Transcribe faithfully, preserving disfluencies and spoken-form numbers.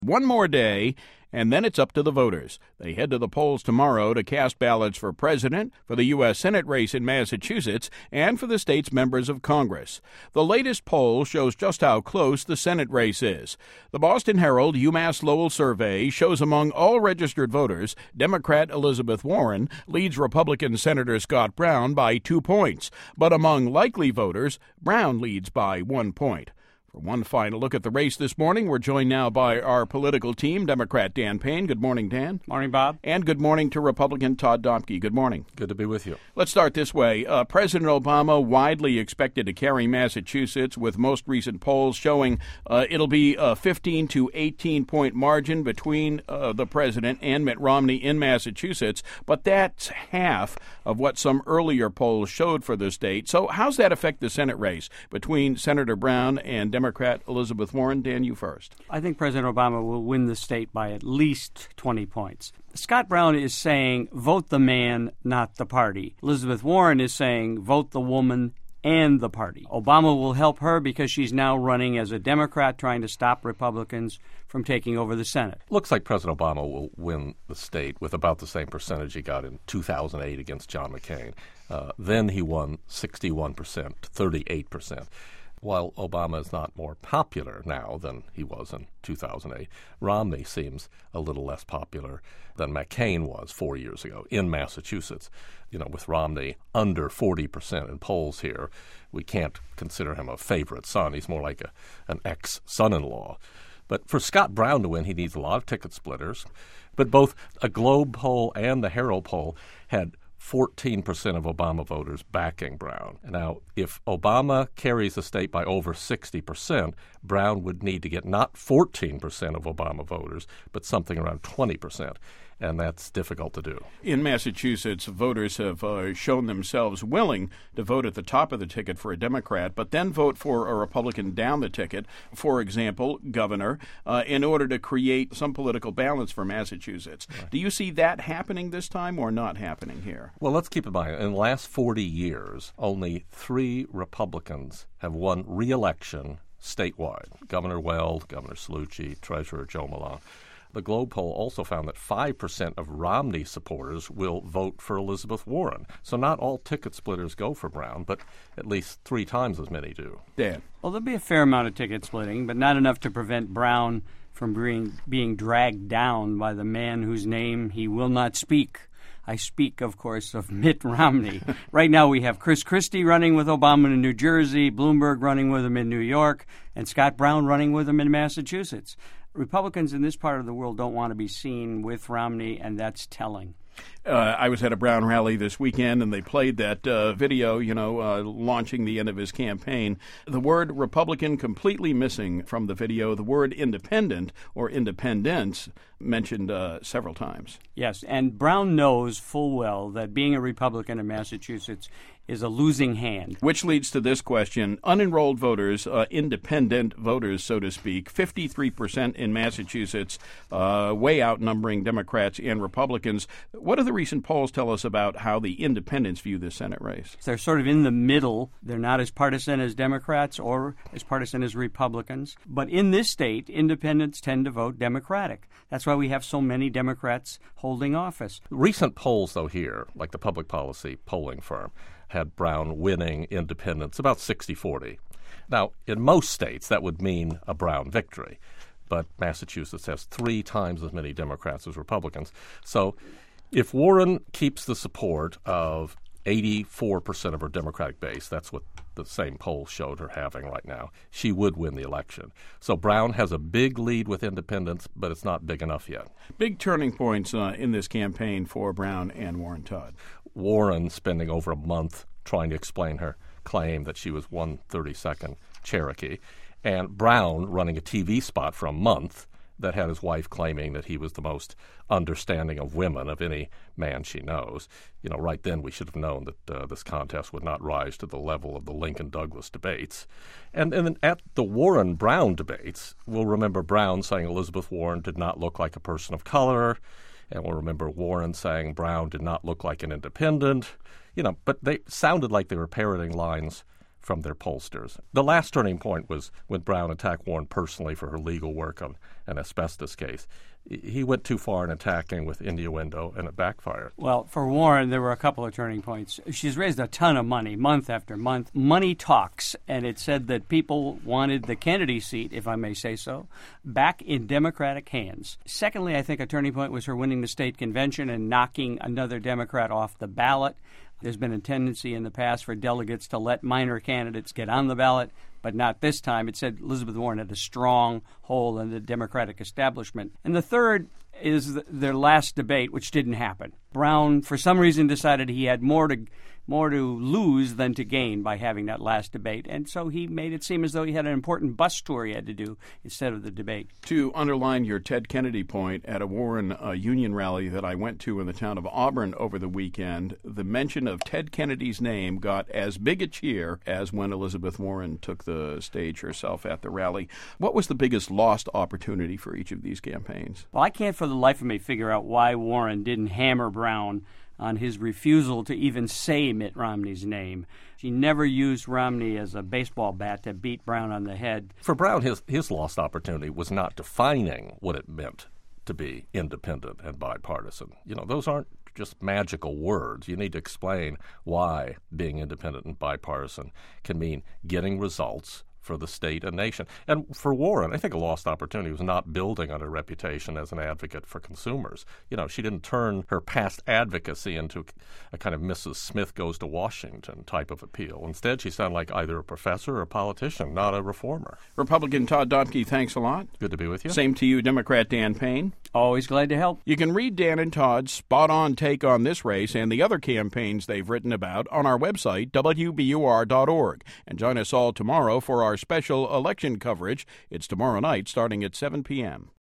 One more day, and then it's up to the voters. They head to the polls tomorrow to cast ballots for president, for the U S Senate race in Massachusetts, and for the state's members of Congress. The latest poll shows just how close the Senate race is. The Boston Herald UMass Lowell survey shows among all registered voters, Democrat Elizabeth Warren leads Republican Senator Scott Brown by two points. But among likely voters, Brown leads by one point. For one final look at the race this morning, we're joined now by our political team, Democrat Dan Payne. Good morning, Dan. Morning, Bob. And good morning to Republican Todd Domke. Good morning. Good to be with you. Let's start this way. Uh, President Obama widely expected to carry Massachusetts, with most recent polls showing uh, it'll be a fifteen to eighteen point margin between uh, the president and Mitt Romney in Massachusetts. But that's half of what some earlier polls showed for the state. So how's that affect the Senate race between Senator Brown and Democrat Elizabeth Warren? Dan, you first. I think President Obama will win the state by at least twenty points. Scott Brown is saying, vote the man, not the party. Elizabeth Warren is saying, vote the woman and the party. Obama will help her because she's now running as a Democrat, trying to stop Republicans from taking over the Senate. Looks like President Obama will win the state with about the same percentage he got in two thousand eight against John McCain. Uh, then he won sixty-one percent to thirty-eight percent. While Obama is not more popular now than he was in two thousand eight, Romney seems a little less popular than McCain was four years ago in Massachusetts. You know, with Romney under forty percent in polls here, we can't consider him a favorite son. He's more like a, an ex-son-in-law. But for Scott Brown to win, he needs a lot of ticket splitters. But both a Globe poll and the Herald poll had fourteen percent of Obama voters backing Brown. Now, if Obama carries the state by over sixty percent, Brown would need to get not fourteen percent of Obama voters, but something around twenty percent. And that's difficult to do. In Massachusetts, voters have uh, shown themselves willing to vote at the top of the ticket for a Democrat, but then vote for a Republican down the ticket, for example, governor, uh, in order to create some political balance for Massachusetts. Right. Do you see that happening this time or not happening here? Well, let's keep in mind, in the last forty years, only three Republicans have won re-election statewide. Governor Weld, Governor Cellucci, Treasurer Joe Malone. The Globe poll also found that five percent of Romney supporters will vote for Elizabeth Warren. So not all ticket splitters go for Brown, but at least three times as many do. Dan. Well, there'll be a fair amount of ticket splitting, but not enough to prevent Brown from being, being dragged down by the man whose name he will not speak. I speak, of course, of Mitt Romney. Right now we have Chris Christie running with Obama in New Jersey, Bloomberg running with him in New York, and Scott Brown running with him in Massachusetts. Republicans in this part of the world don't want to be seen with Romney, and that's telling. Uh, I was at a Brown rally this weekend, and they played that uh, video, you know, uh, launching the end of his campaign. The word Republican completely missing from the video. The word independent or independence mentioned uh, several times. Yes, and Brown knows full well that being a Republican in Massachusetts is a losing hand. Which leads to this question. Unenrolled voters, uh, independent voters, so to speak, fifty-three percent in Massachusetts, uh, way outnumbering Democrats and Republicans. What do the recent polls tell us about how the independents view this Senate race? They're sort of in the middle. They're not as partisan as Democrats or as partisan as Republicans. But in this state, independents tend to vote Democratic. That's why we have so many Democrats holding office. Recent polls, though, here, like the public policy polling firm, had Brown winning independents about sixty forty. Now, in most states, that would mean a Brown victory. But Massachusetts has three times as many Democrats as Republicans. So if Warren keeps the support of eighty-four percent of her Democratic base, that's what the same poll showed her having right now, she would win the election. So Brown has a big lead with independents, but it's not big enough yet. Big turning points uh, in this campaign for Brown and Warren. Todd. Warren spending over a month trying to explain her claim that she was one thirty-second Cherokee, and Brown running a T V spot for a month that had his wife claiming that he was the most understanding of women of any man she knows. You know, right then we should have known that uh, this contest would not rise to the level of the Lincoln-Douglas debates. And, and then at the Warren-Brown debates, we'll remember Brown saying Elizabeth Warren did not look like a person of color, and we'll remember Warren saying Brown did not look like an independent. You know, but they sounded like they were parroting lines from their pollsters. The last turning point was when Brown attacked Warren personally for her legal work on an asbestos case. He went too far in attacking with innuendo, and it backfired. Well, for Warren, there were a couple of turning points. She's raised a ton of money, month after month. Money talks, and it said that people wanted the Kennedy seat, if I may say so, back in Democratic hands. Secondly, I think a turning point was her winning the state convention and knocking another Democrat off the ballot. There's been a tendency in the past for delegates to let minor candidates get on the ballot, but not this time. It said Elizabeth Warren had a strong hold in the Democratic establishment. And the third is the, their last debate, which didn't happen. Brown, for some reason, decided he had more to more to lose than to gain by having that last debate, and so he made it seem as though he had an important bus tour he had to do instead of the debate. To underline your Ted Kennedy point, at a Warren uh, Union rally that I went to in the town of Auburn over the weekend, the mention of Ted Kennedy's name got as big a cheer as when Elizabeth Warren took the stage herself at the rally. What was the biggest lost opportunity for each of these campaigns? Well, I can't for the life of me figure out why Warren didn't hammer Brown on his refusal to even say Mitt Romney's name. She never used Romney as a baseball bat to beat Brown on the head. For Brown, his, his lost opportunity was not defining what it meant to be independent and bipartisan. You know, those aren't just magical words. You need to explain why being independent and bipartisan can mean getting results for the state and nation. And for Warren, I think a lost opportunity was not building on her reputation as an advocate for consumers. You know, she didn't turn her past advocacy into a kind of Missus Smith Goes to Washington type of appeal. Instead, she sounded like either a professor or a politician, not a reformer. Republican Todd Domke, thanks a lot. Good to be with you. Same to you, Democrat Dan Payne. Always glad to help. You can read Dan and Todd's spot-on take on this race and the other campaigns they've written about on our website, W B U R dot org. And join us all tomorrow for our special election coverage. It's tomorrow night starting at seven p.m.